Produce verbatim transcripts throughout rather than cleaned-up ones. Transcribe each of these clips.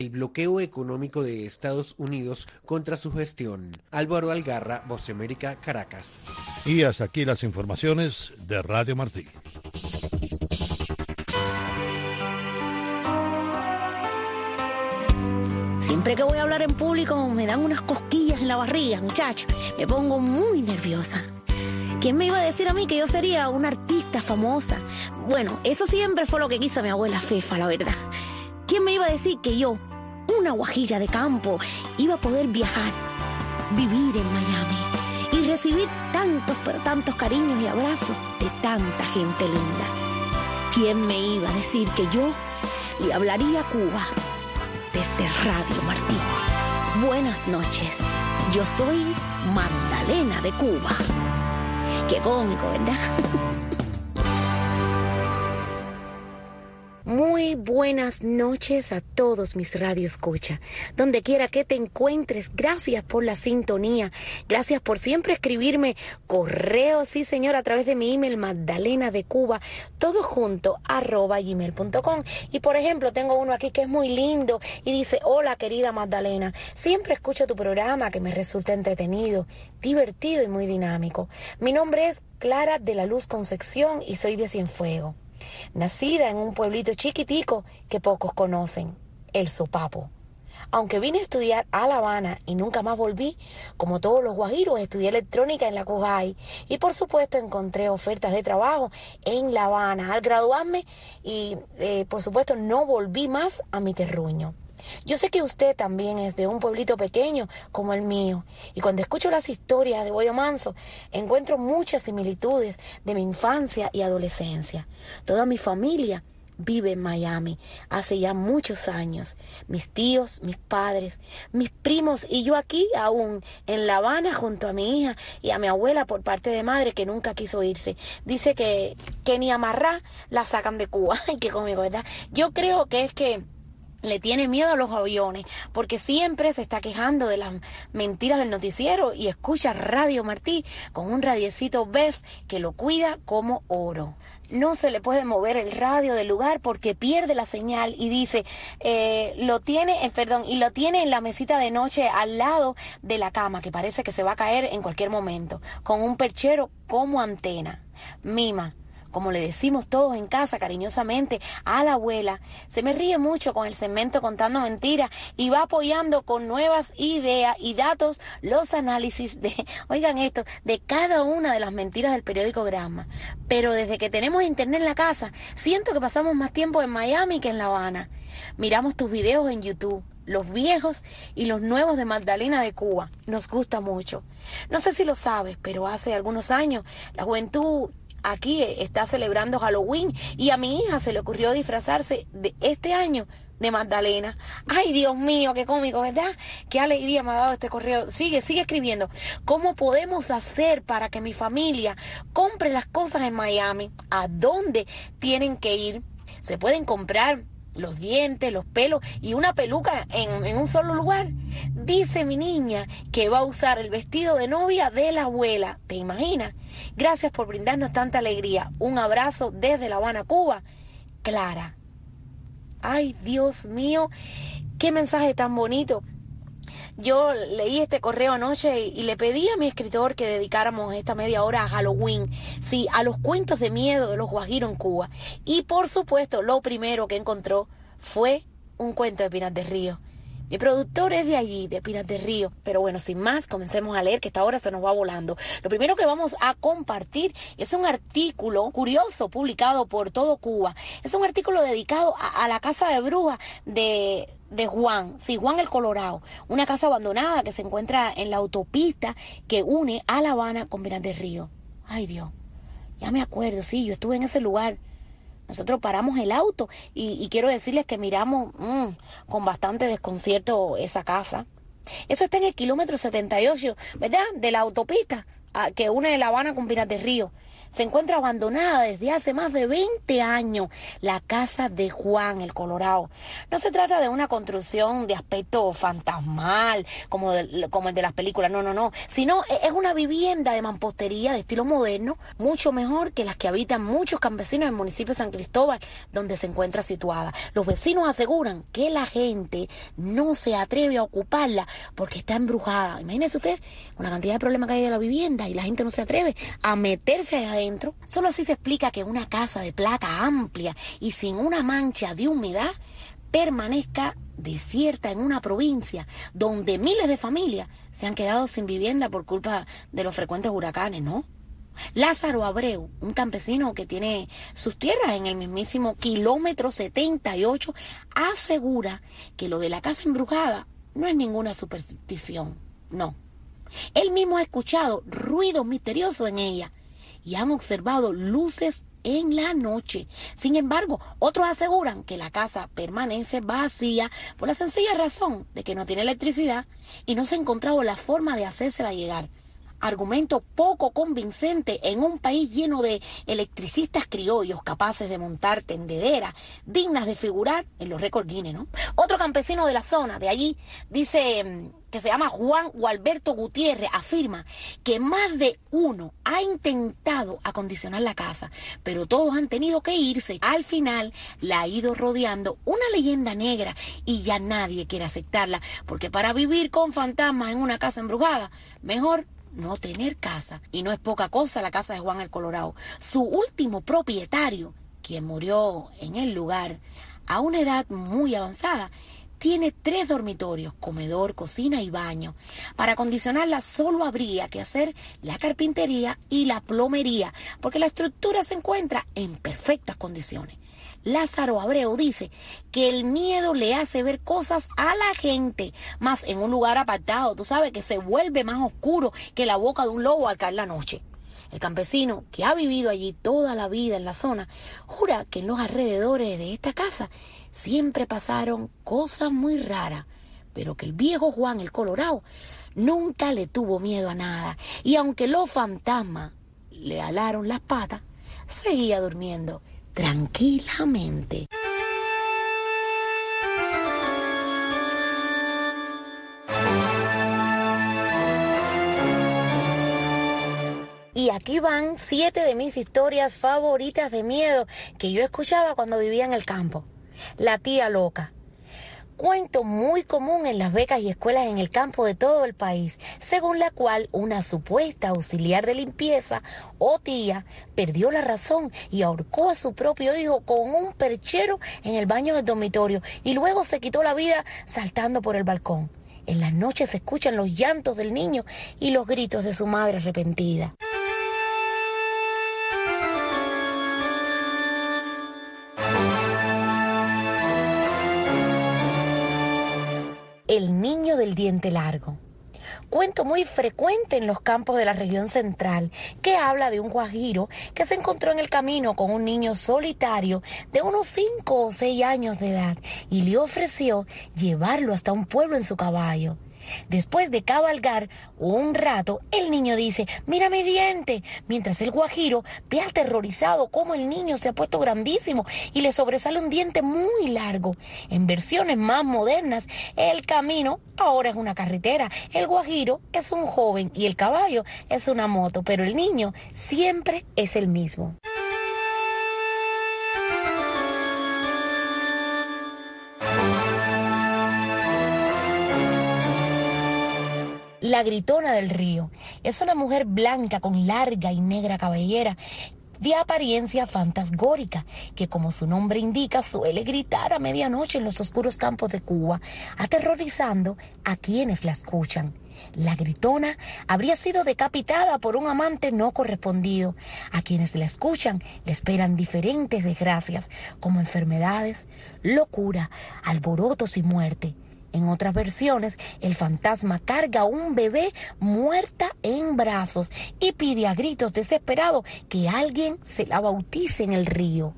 el bloqueo económico de Estados Unidos contra su gestión. Álvaro Algarra, Voz de América, Caracas. Y hasta aquí las informaciones de Radio Martí. Siempre que voy a hablar en público me dan unas cosquillas en la barriga, muchacho. Me pongo muy nerviosa. ¿Quién me iba a decir a mí que yo sería una artista famosa? Bueno, eso siempre fue lo que quiso mi abuela Fefa, la verdad. ¿Quién me iba a decir que yo, una guajira de campo, iba a poder viajar, vivir en Miami y recibir tantos, pero tantos cariños y abrazos de tanta gente linda? ¿Quién me iba a decir que yo le hablaría a Cuba desde Radio Martí? Buenas noches, yo soy Magdalena de Cuba. Qué cómico, ¿verdad? Muy buenas noches a todos mis radioescuchas. Donde quiera que te encuentres, gracias por la sintonía. Gracias por siempre escribirme correos, sí señor, a través de mi email Magdalena de Cuba, todo junto, arroba gmail punto com. Y por ejemplo, tengo uno aquí que es muy lindo y dice: hola querida Magdalena, siempre escucho tu programa que me resulta entretenido, divertido y muy dinámico. Mi nombre es Clara de la Luz Concepción y soy de Cienfuegos. Nacida en un pueblito chiquitico que pocos conocen, El Sopapo. Aunque vine a estudiar a La Habana y nunca más volví, como todos los guajiros, estudié electrónica en la Cujay y por supuesto encontré ofertas de trabajo en La Habana al graduarme y eh, por supuesto no volví más a mi terruño. Yo sé que usted también es de un pueblito pequeño como el mío, y cuando escucho las historias de Boyo Manso, encuentro muchas similitudes de mi infancia y adolescencia. Toda mi familia vive en Miami hace ya muchos años. Mis tíos, mis padres, mis primos y yo aquí aún en La Habana junto a mi hija y a mi abuela por parte de madre que nunca quiso irse. Dice que, que ni amarrá la sacan de Cuba. Ay, qué cómico, ¿verdad? Yo creo que es que le tiene miedo a los aviones, porque siempre se está quejando de las mentiras del noticiero y escucha Radio Martí con un radiecito B E F que lo cuida como oro. No se le puede mover el radio del lugar porque pierde la señal y dice, eh, lo tiene, eh, perdón, y lo tiene en la mesita de noche al lado de la cama, que parece que se va a caer en cualquier momento, con un perchero como antena. Mima, como le decimos todos en casa cariñosamente a la abuela, se me ríe mucho con el segmento Contando Mentiras y va apoyando con nuevas ideas y datos los análisis de, oigan esto, de cada una de las mentiras del periódico Gramma. Pero desde que tenemos internet en la casa, siento que pasamos más tiempo en Miami que en La Habana. Miramos tus videos en YouTube, los viejos y los nuevos de Magdalena de Cuba. Nos gusta mucho. No sé si lo sabes, pero hace algunos años la juventud aquí está celebrando Halloween y a mi hija se le ocurrió disfrazarse de este año de Magdalena. Ay, Dios mío, qué cómico, ¿verdad? Qué alegría me ha dado este correo. Sigue, sigue escribiendo. ¿Cómo podemos hacer para que mi familia compre las cosas en Miami? ¿A dónde tienen que ir? ¿Se pueden comprar los dientes, los pelos y una peluca en, en un solo lugar? Dice mi niña que va a usar el vestido de novia de la abuela. ¿Te imaginas? Gracias por brindarnos tanta alegría. Un abrazo desde La Habana, Cuba. Clara. Ay, Dios mío, qué mensaje tan bonito. Yo leí este correo anoche y le pedí a mi escritor que dedicáramos esta media hora a Halloween, sí, a los cuentos de miedo de los guajiros en Cuba. Y por supuesto, lo primero que encontró fue un cuento de Pinar del Río. Mi productor es de allí, de Pinar del Río. Pero bueno, sin más, comencemos a leer, que esta hora se nos va volando. Lo primero que vamos a compartir es un artículo curioso publicado por todo Cuba. Es un artículo dedicado a, a la casa de brujas de... de Juan, sí, Juan el Colorado, una casa abandonada que se encuentra en la autopista que une a La Habana con Pinar del Río. Ay, Dios, ya me acuerdo, sí, yo estuve en ese lugar. Nosotros paramos el auto y, y quiero decirles que miramos mmm, con bastante desconcierto esa casa. Eso está en el kilómetro setenta y ocho, ¿verdad? De la autopista. a, que une La Habana con Pinar del Río. Se encuentra abandonada desde hace más de veinte años la casa de Juan el Colorado. No se trata de una construcción de aspecto fantasmal como, de, como el de las películas, no, no, no, sino es una vivienda de mampostería de estilo moderno, mucho mejor que las que habitan muchos campesinos en el municipio de San Cristóbal, donde se encuentra situada. Los vecinos aseguran que la gente no se atreve a ocuparla porque está embrujada. Imagínense usted una cantidad de problemas que hay de la vivienda y la gente no se atreve a meterse allá adentro. Solo así se explica que una casa de placa amplia y sin una mancha de humedad permanezca desierta en una provincia donde miles de familias se han quedado sin vivienda por culpa de los frecuentes huracanes, ¿no? Lázaro Abreu, un campesino que tiene sus tierras en el mismísimo kilómetro setenta y ocho, asegura que lo de la casa embrujada no es ninguna superstición, no. Él mismo ha escuchado ruidos misteriosos en ella y han observado luces en la noche. Sin embargo, otros aseguran que la casa permanece vacía por la sencilla razón de que no tiene electricidad y no se ha encontrado la forma de hacérsela llegar. Argumento poco convincente en un país lleno de electricistas criollos capaces de montar tendederas dignas de figurar en los récords Guinness, ¿no? Otro campesino de la zona, de allí, dice que se llama Juan Gualberto Gutiérrez, afirma que más de uno ha intentado acondicionar la casa, pero todos han tenido que irse. Al final la ha ido rodeando una leyenda negra y ya nadie quiere aceptarla, porque para vivir con fantasmas en una casa embrujada, mejor no tener casa. Y no es poca cosa la casa de Juan el Colorado. Su último propietario, quien murió en el lugar a una edad muy avanzada, tiene tres dormitorios, comedor, cocina y baño. Para acondicionarla solo habría que hacer la carpintería y la plomería, porque la estructura se encuentra en perfectas condiciones. Lázaro Abreu dice que el miedo le hace ver cosas a la gente, más en un lugar apartado, tú sabes, que se vuelve más oscuro que la boca de un lobo al caer la noche. El campesino, que ha vivido allí toda la vida en la zona, jura que en los alrededores de esta casa siempre pasaron cosas muy raras, pero que el viejo Juan el Colorado nunca le tuvo miedo a nada, y aunque los fantasmas le alaron las patas, seguía durmiendo tranquilamente. Y aquí van siete de mis historias favoritas de miedo que yo escuchaba cuando vivía en el campo. La tía loca. Cuento muy común en las becas y escuelas en el campo de todo el país, según la cual una supuesta auxiliar de limpieza o tía perdió la razón y ahorcó a su propio hijo con un perchero en el baño del dormitorio y luego se quitó la vida saltando por el balcón. En las noches se escuchan los llantos del niño y los gritos de su madre arrepentida. El niño del diente largo. Cuento muy frecuente en los campos de la región central que habla de un guajiro que se encontró en el camino con un niño solitario de unos cinco o seis años de edad y le ofreció llevarlo hasta un pueblo en su caballo. Después de cabalgar un rato, el niño dice: «Mira mi diente», mientras el guajiro ve aterrorizado cómo el niño se ha puesto grandísimo y le sobresale un diente muy largo. En versiones más modernas, el camino ahora es una carretera, el guajiro es un joven y el caballo es una moto, pero el niño siempre es el mismo. La gritona del río es una mujer blanca con larga y negra cabellera de apariencia fantasgórica, que como su nombre indica suele gritar a medianoche en los oscuros campos de Cuba, aterrorizando a quienes la escuchan. La gritona habría sido decapitada por un amante no correspondido. A quienes la escuchan le esperan diferentes desgracias, como enfermedades, locura, alborotos y muerte. En otras versiones, el fantasma carga a un bebé muerta en brazos y pide a gritos desesperados que alguien se la bautice en el río.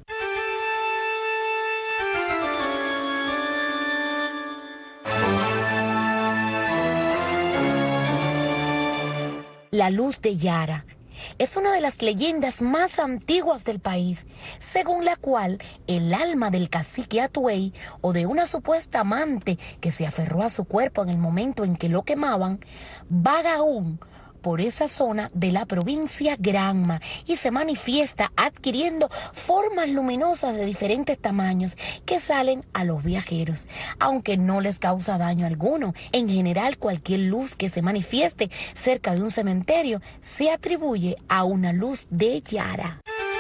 La luz de Yara es una de las leyendas más antiguas del país, según la cual el alma del cacique Atuey o de una supuesta amante que se aferró a su cuerpo en el momento en que lo quemaban, vaga aún por esa zona de la provincia Granma y se manifiesta adquiriendo formas luminosas de diferentes tamaños que salen a los viajeros, aunque no les causa daño alguno. En general, cualquier luz que se manifieste cerca de un cementerio se atribuye a una luz de Yara.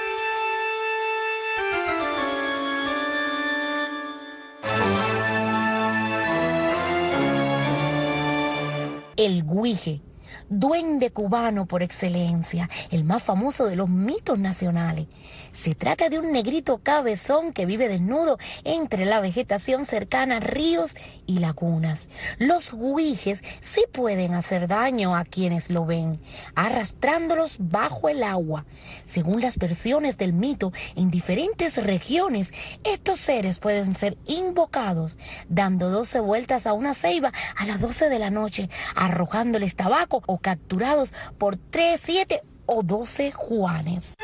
El Guije, duende cubano por excelencia, el más famoso de los mitos nacionales. Se trata de un negrito cabezón que vive desnudo entre la vegetación cercana a ríos y lagunas. Los guijes sí pueden hacer daño a quienes lo ven, arrastrándolos bajo el agua. Según las versiones del mito, en diferentes regiones, estos seres pueden ser invocados, dando doce vueltas a una ceiba a las doce de la noche, arrojándoles tabaco o capturados por tres, siete o doce Juanes.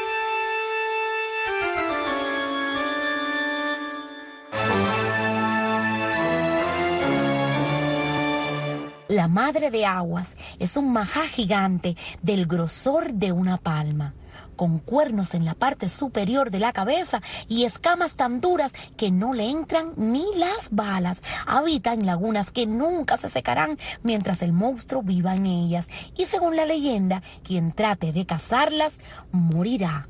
La madre de aguas es un majá gigante del grosor de una palma, con cuernos en la parte superior de la cabeza y escamas tan duras que no le entran ni las balas. Habita en lagunas que nunca se secarán mientras el monstruo viva en ellas, y según la leyenda, quien trate de cazarlas morirá.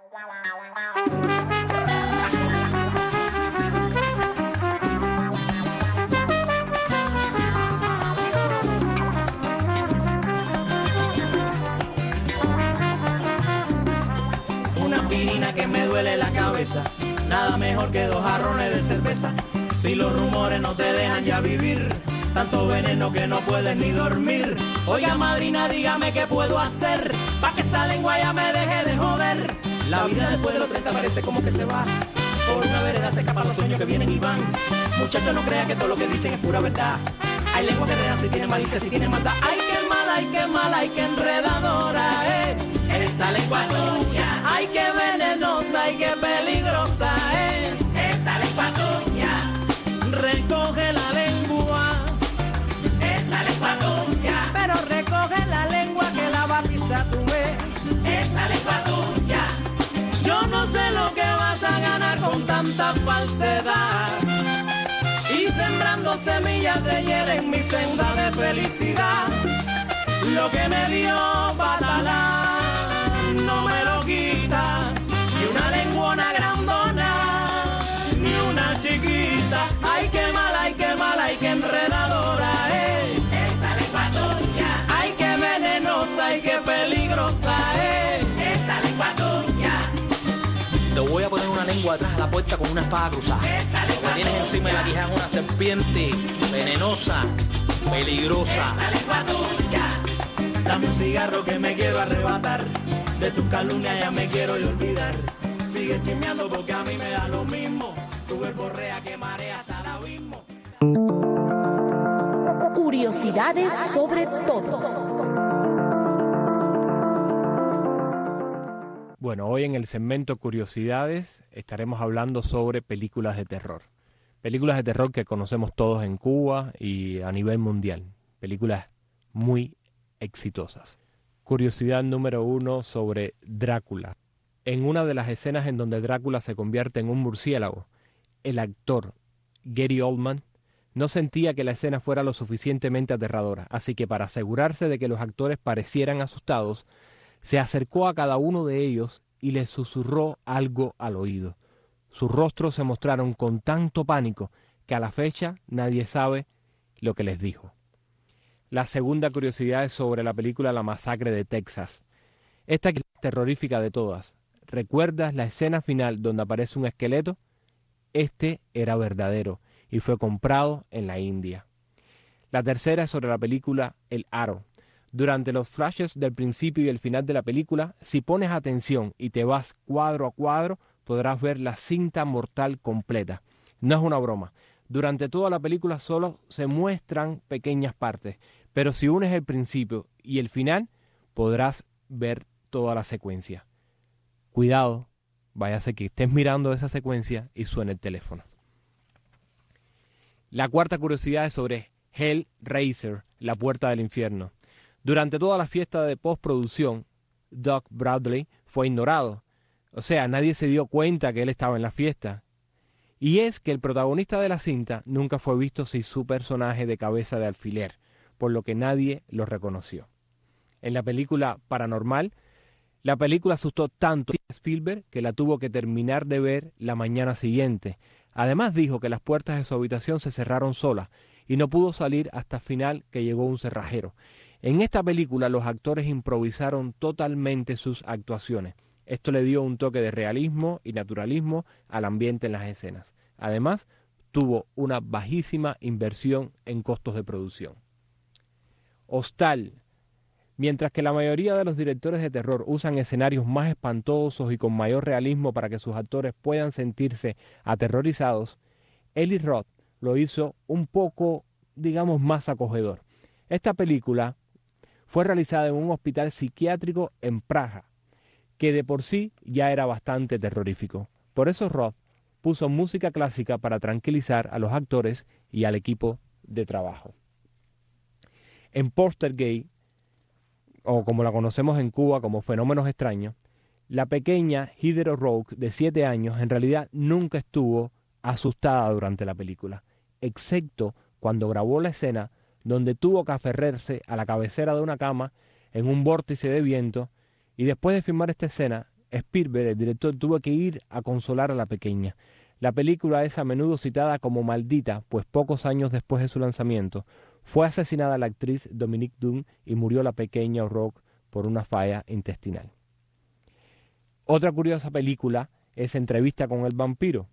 Que me duele la cabeza, nada mejor que dos jarrones de cerveza. Si los rumores no te dejan ya vivir, tanto veneno que no puedes ni dormir. Oiga madrina, dígame qué puedo hacer pa' que esa lengua ya me deje de joder. La vida después de los treinta parece como que se va, por una vereda se escapan los sueños que vienen y van. Muchachos, no crean que todo lo que dicen es pura verdad. Hay lengua que redan si tiene malicia, si tiene maldad. Ay, qué mala, ay, qué mala, ay, qué enredadora, eh. Esa lengua tuya, ay, qué venenosa, ay, qué peligrosa, eh. Esa lengua tuya, recoge la lengua. Esa lengua tuya, pero recoge la lengua que la barriza tú ves. Esa lengua tuya, yo no sé lo que vas a ganar con tanta falsedad. Y sembrando semillas de hiel en mi senda de felicidad. Lo que me dio Batalá no me lo quita, ni una lenguona grandona, ni una chiquita. Ay, qué mala, ay, qué mala, ay, qué enredadora, eh. Esa lengua tuya, ay, qué venenosa, ay, qué peligrosa, eh. Esa lengua tuya. Te voy a poner una lengua atrás a la puerta con una espada cruzada. Lo que tienes encima de la quijada es una serpiente venenosa, peligrosa. Esa lengua tuya. Dame un cigarro que me quiero arrebatar, de tus calumnias ya me quiero olvidar. Sigue chismeando porque a mí me da lo mismo, tu verborrea que marea hasta el abismo. Curiosidades sobre todo. Bueno, hoy en el segmento Curiosidades estaremos hablando sobre películas de terror. Películas de terror que conocemos todos en Cuba y a nivel mundial. Películas muy exitosas. Curiosidad número uno sobre Drácula. En una de las escenas en donde Drácula se convierte en un murciélago, el actor Gary Oldman no sentía que la escena fuera lo suficientemente aterradora, así que para asegurarse de que los actores parecieran asustados, se acercó a cada uno de ellos y les susurró algo al oído. Sus rostros se mostraron con tanto pánico que a la fecha nadie sabe lo que les dijo. La segunda curiosidad es sobre la película La Masacre de Texas. Esta es la terrorífica de todas. ¿Recuerdas la escena final donde aparece un esqueleto? Este era verdadero y fue comprado en la India. La tercera es sobre la película El Aro. Durante los flashes del principio y el final de la película, si pones atención y te vas cuadro a cuadro, podrás ver la cinta mortal completa. No es una broma. Durante toda la película solo se muestran pequeñas partes, pero si unes el principio y el final, podrás ver toda la secuencia. Cuidado, váyase que estés mirando esa secuencia y suene el teléfono. La cuarta curiosidad es sobre Hellraiser, la puerta del infierno. Durante toda la fiesta de postproducción, Doug Bradley fue ignorado. O sea, nadie se dio cuenta que él estaba en la fiesta. Y es que el protagonista de la cinta nunca fue visto sin su personaje de cabeza de alfiler, por lo que nadie lo reconoció. En la película Paranormal, la película asustó tanto a Spielberg que la tuvo que terminar de ver la mañana siguiente. Además dijo que las puertas de su habitación se cerraron solas y no pudo salir hasta el final, que llegó un cerrajero. En esta película los actores improvisaron totalmente sus actuaciones. Esto le dio un toque de realismo y naturalismo al ambiente en las escenas. Además, tuvo una bajísima inversión en costos de producción. Hostal. Mientras que la mayoría de los directores de terror usan escenarios más espantosos y con mayor realismo para que sus actores puedan sentirse aterrorizados, Eli Roth lo hizo un poco, digamos, más acogedor. Esta película fue realizada en un hospital psiquiátrico en Praga, que de por sí ya era bastante terrorífico. Por eso Roth puso música clásica para tranquilizar a los actores y al equipo de trabajo. En Poltergeist, o como la conocemos en Cuba como Fenómenos Extraños, la pequeña Heather O'Rourke de siete años en realidad nunca estuvo asustada durante la película, excepto cuando grabó la escena donde tuvo que aferrarse a la cabecera de una cama en un vórtice de viento, y después de filmar esta escena, Spielberg, el director, tuvo que ir a consolar a la pequeña. La película es a menudo citada como maldita, pues pocos años después de su lanzamiento, fue asesinada la actriz Dominique Dunne y murió la pequeña O'Rourke por una falla intestinal. Otra curiosa película es Entrevista con el vampiro.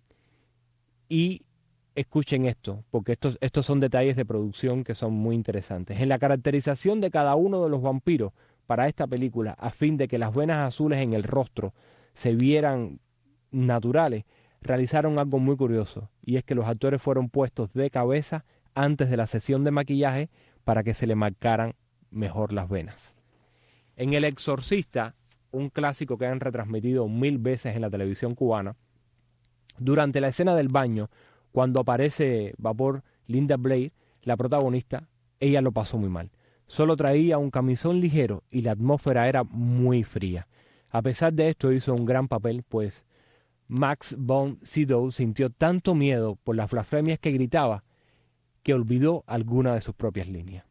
Y escuchen esto, porque estos, estos son detalles de producción que son muy interesantes. En la caracterización de cada uno de los vampiros para esta película, a fin de que las venas azules en el rostro se vieran naturales, realizaron algo muy curioso, y es que los actores fueron puestos de cabeza antes de la sesión de maquillaje para que se le marcaran mejor las venas. En El Exorcista, un clásico que han retransmitido mil veces en la televisión cubana, durante la escena del baño, cuando aparece vapor Linda Blair, la protagonista, ella lo pasó muy mal. Solo traía un camisón ligero y la atmósfera era muy fría. A pesar de esto hizo un gran papel, pues Max von Sydow sintió tanto miedo por las blasfemias que gritaba que olvidó alguna de sus propias líneas.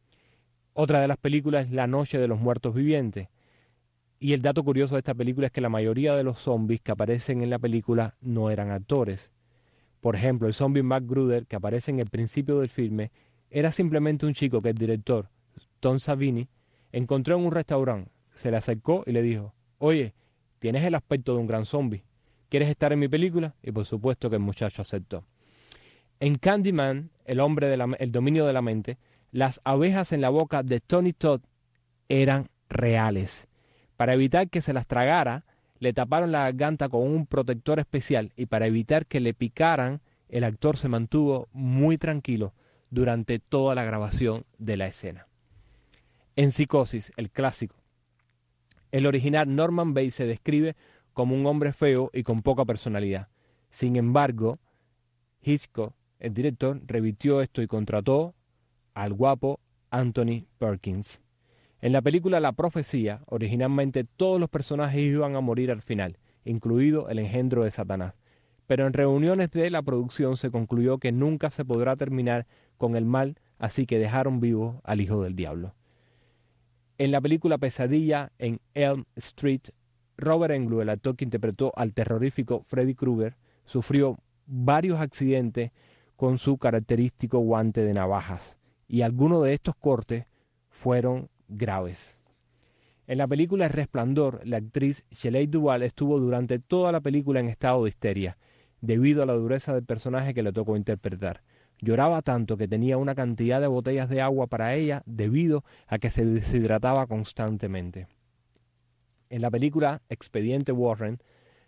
Otra de las películas es La Noche de los Muertos Vivientes. Y el dato curioso de esta película es que la mayoría de los zombies que aparecen en la película no eran actores. Por ejemplo, el zombie MacGruder, que aparece en el principio del filme, era simplemente un chico que el director, Tom Savini, encontró en un restaurante, se le acercó y le dijo: «Oye, tienes el aspecto de un gran zombie, ¿quieres estar en mi película?». Y por supuesto que el muchacho aceptó. En Candyman, el hombre de la, el dominio de la mente, las abejas en la boca de Tony Todd eran reales. Para evitar que se las tragara, le taparon la garganta con un protector especial, y para evitar que le picaran, el actor se mantuvo muy tranquilo durante toda la grabación de la escena. En Psicosis, el clásico, el original Norman Bates se describe como un hombre feo y con poca personalidad. Sin embargo, Hitchcock, el director, revirtió esto y contrató al guapo Anthony Perkins. En la película La Profecía, originalmente todos los personajes iban a morir al final, incluido el engendro de Satanás. Pero en reuniones de la producción se concluyó que nunca se podrá terminar con el mal, así que dejaron vivo al hijo del diablo. En la película Pesadilla en Elm Street, Robert Englund, el actor que interpretó al terrorífico Freddy Krueger, sufrió varios accidentes con su característico guante de navajas, y algunos de estos cortes fueron graves. En la película El Resplandor, la actriz Shelley Duvall estuvo durante toda la película en estado de histeria, debido a la dureza del personaje que le tocó interpretar. Lloraba tanto que tenía una cantidad de botellas de agua para ella debido a que se deshidrataba constantemente. En la película Expediente Warren,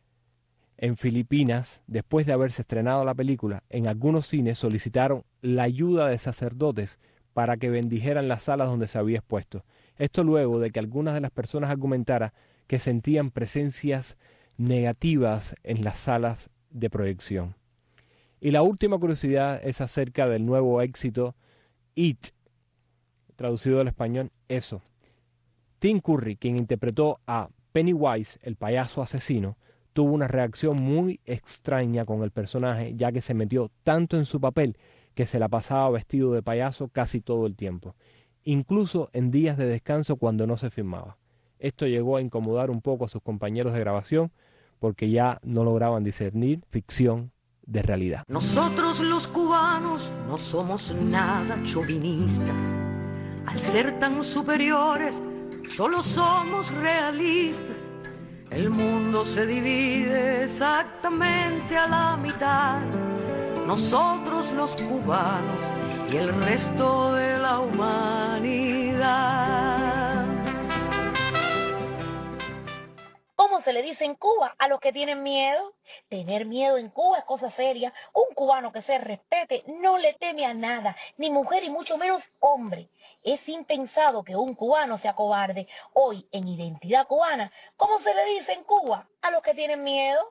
en Filipinas, después de haberse estrenado la película, en algunos cines solicitaron la ayuda de sacerdotes para que bendijeran las salas donde se había expuesto. Esto luego de que algunas de las personas argumentaran que sentían presencias negativas en las salas de proyección. Y la última curiosidad es acerca del nuevo éxito It, traducido al español, Eso. Tim Curry, quien interpretó a Pennywise, el payaso asesino, tuvo una reacción muy extraña con el personaje, ya que se metió tanto en su papel que se la pasaba vestido de payaso casi todo el tiempo, incluso en días de descanso cuando no se filmaba. Esto llegó a incomodar un poco a sus compañeros de grabación porque ya no lograban discernir ficción de realidad. Nosotros los cubanos no somos nada chauvinistas. Al ser tan superiores, solo somos realistas. El mundo se divide exactamente a la mitad. Nosotros los cubanos y el resto de la humanidad. ¿Cómo se le dice en Cuba a los que tienen miedo? Tener miedo en Cuba es cosa seria. Un cubano que se respete no le teme a nada, ni mujer y mucho menos hombre. Es impensado que un cubano sea cobarde. Hoy, en Identidad Cubana, ¿cómo se le dice en Cuba a los que tienen miedo?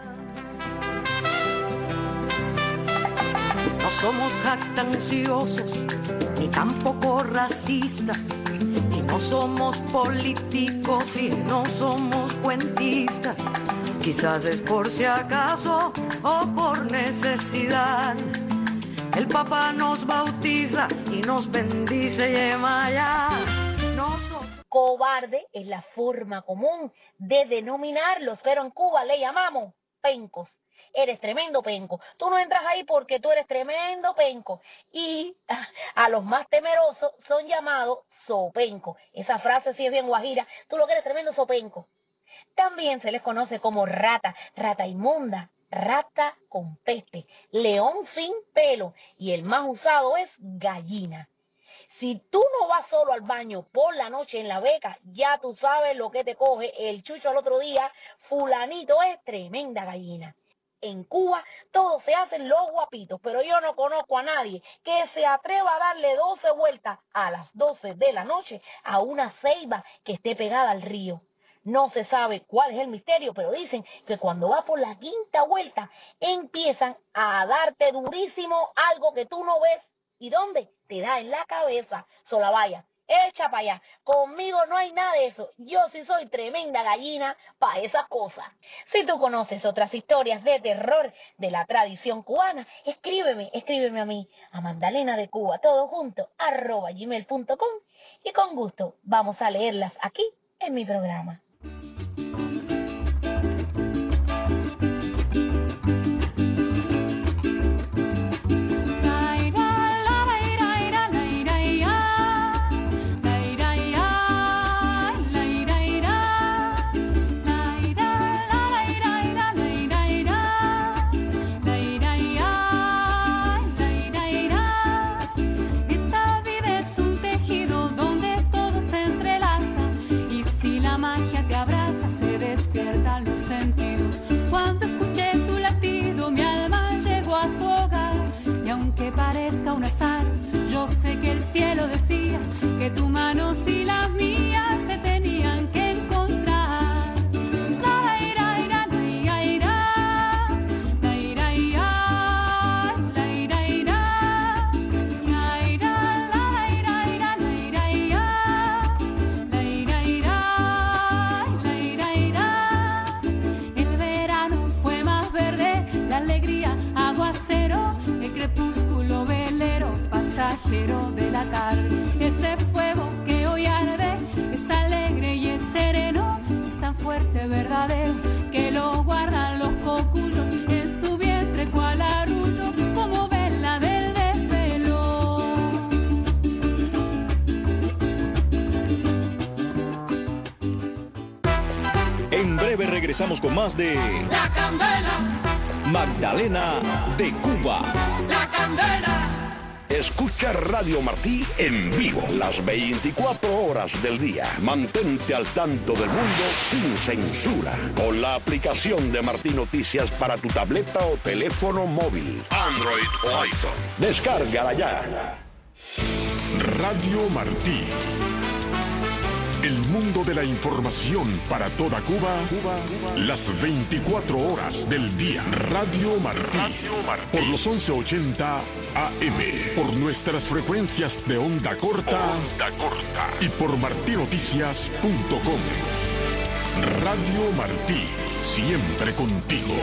No somos jactanciosos, ni tampoco racistas, y no somos políticos y no somos cuentistas. Quizás es por si acaso o por necesidad. El Papa nos bautiza y nos bendice y emaya. Nosotros... Cobarde es la forma común de denominarlos, pero en Cuba le llamamos pencos. Eres tremendo penco. Tú no entras ahí porque tú eres tremendo penco. Y a los más temerosos son llamados sopenco. Esa frase sí es bien guajira. Tú lo que eres tremendo sopenco. También se les conoce como rata, rata inmunda, rata con peste, león sin pelo y el más usado es gallina. Si tú no vas solo al baño por la noche en la beca, ya tú sabes lo que te coge el chucho al otro día. Fulanito es tremenda gallina. En Cuba todos se hacen los guapitos, pero yo no conozco a nadie que se atreva a darle doce vueltas a las doce de la noche a una ceiba que esté pegada al río. No se sabe cuál es el misterio, pero dicen que cuando va por la quinta vuelta empiezan a darte durísimo algo que tú no ves. ¿Y dónde? Te da en la cabeza. Sola vaya, echa para allá. Conmigo no hay nada de eso. Yo sí soy tremenda gallina para esas cosas. Si tú conoces otras historias de terror de la tradición cubana, escríbeme, escríbeme a mí, a Magdalena de Cuba, todo junto, arroba gmail punto com, y con gusto vamos a leerlas aquí en mi programa. Cuando escuché tu latido, mi alma llegó a su hogar. Y aunque parezca un azar, yo sé que el cielo decía que tus manos y las mías se tenían que encontrar. La ira, ira, la ira, ira, la ira, ira, la ira, ira, la ira, la ira, ira, la ira, ira, la ira, ira, la ira, ira. El verano fue más verde, la alegría aguacero, el crepúsculo velero, pasajero de la tarde. Ese fuego que hoy arde es alegre y es sereno, es tan fuerte, verdadero, que lo guardan los cocuyos en su vientre cual arrullo, como vela del desvelo. En breve regresamos con más de La Candela, Magdalena de Cuba. La Candela. Escucha Radio Martí en vivo las veinticuatro horas del día. Mantente al tanto del mundo sin censura con la aplicación de Martí Noticias para tu tableta o teléfono móvil, Android o iPhone. Descárgala ya. Radio Martí. El mundo de la información para toda Cuba, Cuba, Cuba. Las veinticuatro horas del día. Radio Martí. Radio Martí. Por los once ochenta A M. Por nuestras frecuencias de onda corta. Onda corta. Y por martí noticias punto com. Radio Martí. Siempre contigo.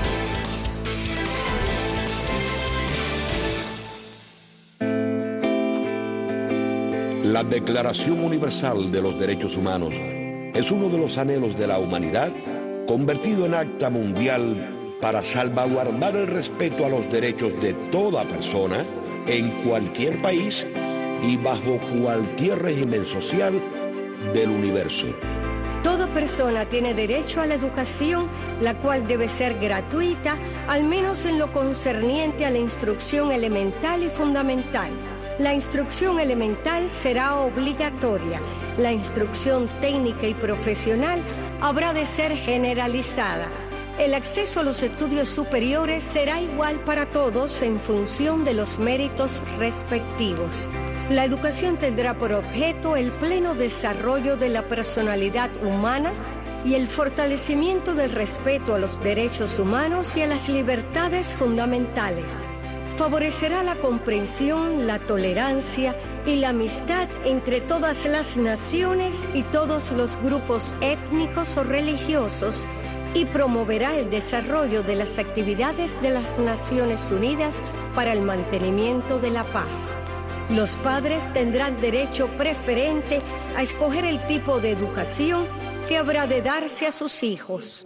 La Declaración Universal de los Derechos Humanos es uno de los anhelos de la humanidad convertido en acta mundial para salvaguardar el respeto a los derechos de toda persona en cualquier país y bajo cualquier régimen social del universo. Toda persona tiene derecho a la educación, la cual debe ser gratuita, al menos en lo concerniente a la instrucción elemental y fundamental. La instrucción elemental será obligatoria. La instrucción técnica y profesional habrá de ser generalizada. El acceso a los estudios superiores será igual para todos en función de los méritos respectivos. La educación tendrá por objeto el pleno desarrollo de la personalidad humana y el fortalecimiento del respeto a los derechos humanos y a las libertades fundamentales. Favorecerá la comprensión, la tolerancia y la amistad entre todas las naciones y todos los grupos étnicos o religiosos y promoverá el desarrollo de las actividades de las Naciones Unidas para el mantenimiento de la paz. Los padres tendrán derecho preferente a escoger el tipo de educación que habrá de darse a sus hijos.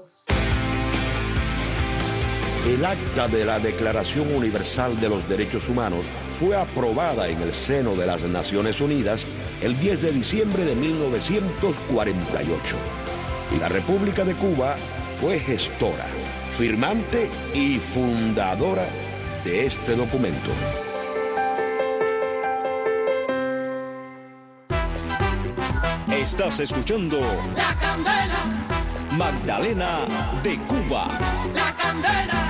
El acta de la Declaración Universal de los Derechos Humanos fue aprobada en el seno de las Naciones Unidas el diez de diciembre de mil novecientos cuarenta y ocho. Y la República de Cuba fue gestora, firmante y fundadora de este documento. Estás escuchando La Candela, Magdalena de Cuba. La Candela.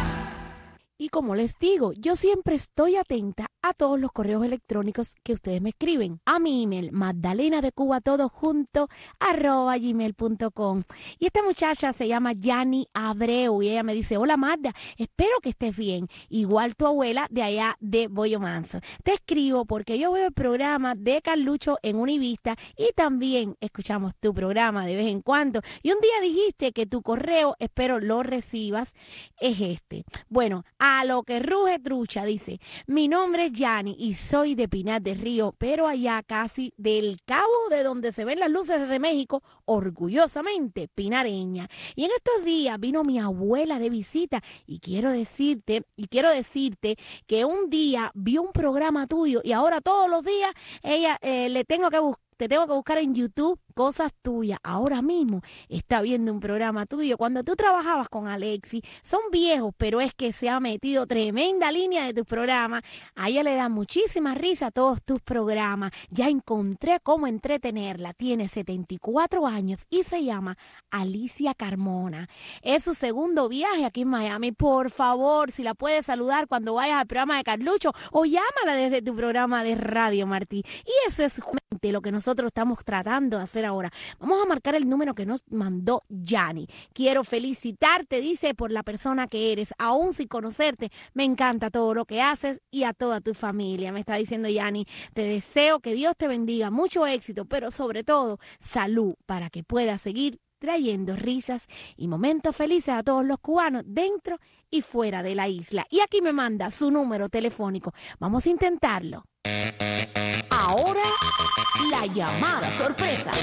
Y como les digo, yo siempre estoy atenta a todos los correos electrónicos que ustedes me escriben. A mi email, magdalena de cuba todo junto, arroba gmail punto com. Y esta muchacha se llama Yani Abreu y ella me dice, hola Magda, espero que estés bien. Igual tu abuela de allá de Boyo Manso. Te escribo porque yo veo el programa de Carlucho en Univista y también escuchamos tu programa de vez en cuando. Y un día dijiste que tu correo, espero lo recibas, es este. Bueno, a lo que ruge trucha, dice, mi nombre es Yani y soy de Pinar del Río, pero allá casi del cabo de donde se ven las luces desde México, orgullosamente pinareña. Y en estos días vino mi abuela de visita y quiero decirte, y quiero decirte que un día vio un programa tuyo y ahora todos los días ella eh, le tengo que buscar. Te tengo que buscar en YouTube cosas tuyas. Ahora mismo está viendo un programa tuyo. Cuando tú trabajabas con Alexi, son viejos, pero es que se ha metido tremenda línea de tus programas. A ella le da muchísima risa a todos tus programas. Ya encontré cómo entretenerla. Tiene setenta y cuatro años y se llama Alicia Carmona. Es su segundo viaje aquí en Miami. Por favor, si la puedes saludar cuando vayas al programa de Carlucho o llámala desde tu programa de Radio Martí. Y eso es lo que nosotros estamos tratando de hacer ahora. Vamos a marcar el número que nos mandó Yani. Quiero felicitarte, dice, por la persona que eres, aún sin conocerte. Me encanta todo lo que haces y a toda tu familia. Me está diciendo Yani, te deseo que Dios te bendiga, mucho éxito, pero sobre todo salud para que puedas seguir trayendo risas y momentos felices a todos los cubanos dentro y fuera de la isla. Y aquí me manda su número telefónico. Vamos a intentarlo. Ahora, la llamada sorpresa.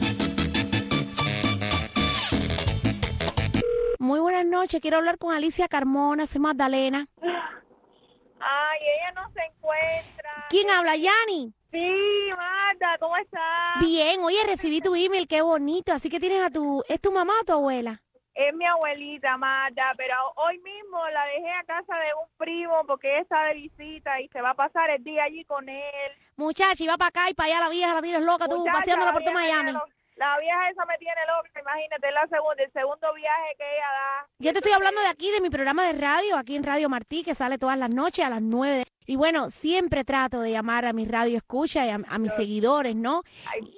Muy buenas noches, quiero hablar con Alicia Carmona, soy Magdalena. Ay, ella no se encuentra. ¿Quién habla, Yani? Sí, Magda, ¿cómo estás? Bien, oye, recibí tu email, qué bonito, así que tienes a tu, ¿es tu mamá o tu abuela? Es mi abuelita, Magda, pero hoy mismo la dejé a casa de un primo porque ella está de visita y se va a pasar el día allí con él. Muchacha, y va para acá y para allá la vieja, la tienes loca, tú Muchacha, paseándola por todo Miami. Lo, la vieja esa me tiene loca, imagínate, la segunda, el segundo viaje que ella da. Yo te estoy hablando de aquí, de mi programa de radio, aquí en Radio Martí, que sale todas las noches a las nueve. Y bueno, siempre trato de llamar a mi radio escucha y a, a mis seguidores, ¿no? Ay.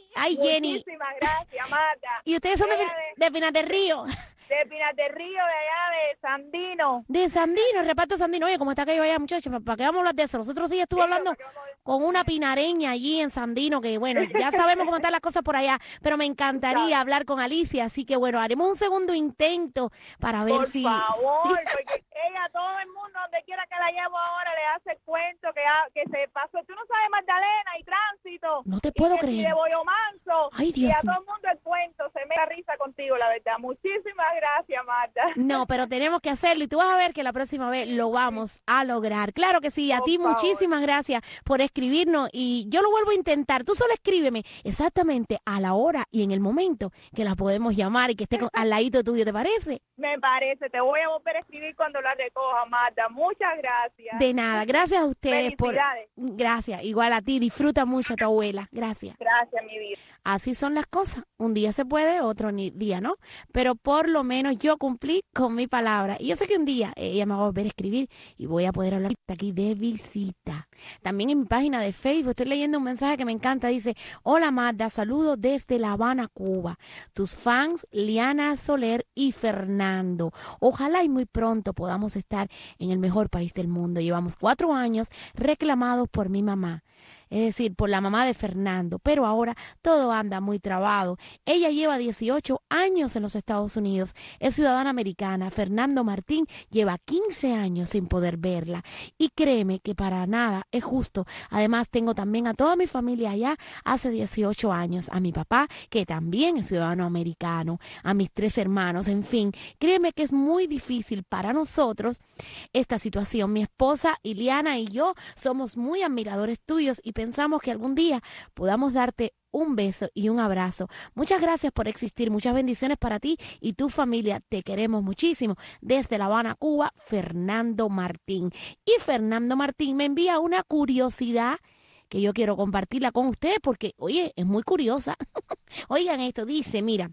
Ay, Jenny. Muchísimas gracias, Marta. ¿Y ustedes son de, Ella de, de Pinas del Río? De Pinas del Río, de allá de Sandino. De Sandino, el reparto Sandino. Oye, ¿cómo está aquello allá, muchachos? ¿Para qué vamos a hablar de eso? Los otros días estuve hablando con una pinareña allí en Sandino, que bueno, ya sabemos cómo están las cosas por allá, pero me encantaría hablar con Alicia, así que bueno, haremos un segundo intento para ver Por si... favor, si- porque ella, todo el mundo, donde quiera que la llevo ahora, le hace el cuento que, ha- que se pasó. Tú no sabes, Magdalena, y tránsito. No te puedo y que si creer. de Boyo Manso. Ay, Y Dios a mío. todo el mundo el cuento. Se me da risa contigo, la verdad. Muchísimas gracias, Marta. No, pero tenemos que hacerlo y tú vas a ver que la próxima vez lo vamos a lograr. Claro que sí, a Por ti favor. muchísimas gracias por escribirnos y yo lo vuelvo a intentar. Tú solo escríbeme exactamente a la hora y en el momento que la podemos llamar y que esté con- al ladito tuyo, ¿te parece? Me parece. Te voy a volver a escribir cuando la recoja, Marta. Muchas gracias. De nada, gracias a ustedes por... Felicidades. Gracias, igual a ti, disfruta mucho a tu abuela, gracias. Gracias, mi vida. Así son las cosas, un día se puede, otro ni día no, pero por lo menos yo cumplí con mi palabra y yo sé que un día ella me va a volver a escribir y voy a poder hablar aquí de visita. También en mi página de Facebook estoy leyendo un mensaje que me encanta, dice: hola Magda, saludos desde La Habana, Cuba, tus fans Liana Soler y Fernando, ojalá y muy pronto podamos estar en el mejor país del mundo, llevamos cuatro años reclamados por mi mamá, es decir, por la mamá de Fernando, pero ahora todo anda muy trabado. Ella lleva dieciocho años en los Estados Unidos, es ciudadana americana. Fernando Martín lleva quince años sin poder verla y créeme que para nada es justo. Además, tengo también a toda mi familia allá hace dieciocho años, a mi papá, que también es ciudadano americano, a mis tres hermanos, en fin, créeme que es muy difícil para nosotros esta situación. Mi esposa Iliana y yo somos muy admiradores tuyos y pensamos que algún día podamos darte un beso y un abrazo. Muchas gracias por existir, muchas bendiciones para ti y tu familia, te queremos muchísimo. Desde La Habana, Cuba, Fernando Martín. Y Fernando Martín me envía una curiosidad que yo quiero compartirla con ustedes porque, oye, es muy curiosa. Oigan esto, dice, mira,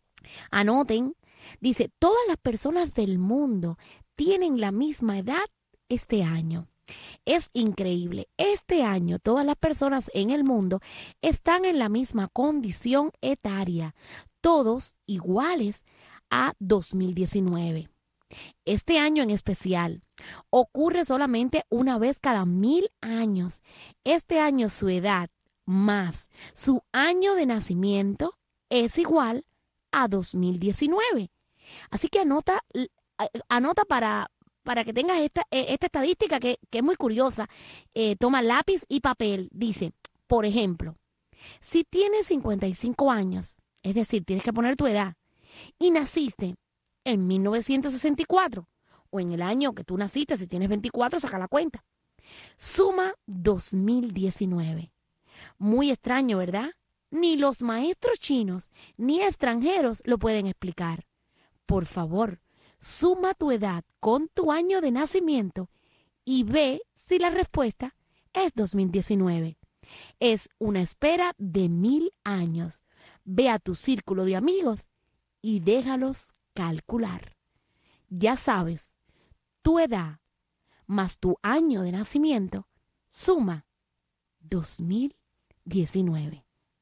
anoten, dice, todas las personas del mundo tienen la misma edad este año. Es increíble. Este año todas las personas en el mundo están en la misma condición etaria, todos iguales a dos mil diecinueve. Este año en especial ocurre solamente una vez cada mil años. Este año su edad más su año de nacimiento es igual a dos mil diecinueve. Así que anota, anota para... para que tengas esta, esta estadística que, que es muy curiosa. Eh, toma lápiz y papel. Dice, por ejemplo, si tienes cincuenta y cinco años, es decir, tienes que poner tu edad, y naciste en mil novecientos sesenta y cuatro, o en el año que tú naciste, si tienes veinticuatro, saca la cuenta. Suma dos mil diecinueve. Muy extraño, ¿verdad? Ni los maestros chinos ni extranjeros lo pueden explicar. Por favor, suma tu edad con tu año de nacimiento y ve si la respuesta es dos mil diecinueve. Es una espera de mil años. Ve a tu círculo de amigos y déjalos calcular. Ya sabes, tu edad más tu año de nacimiento suma dos mil diecinueve.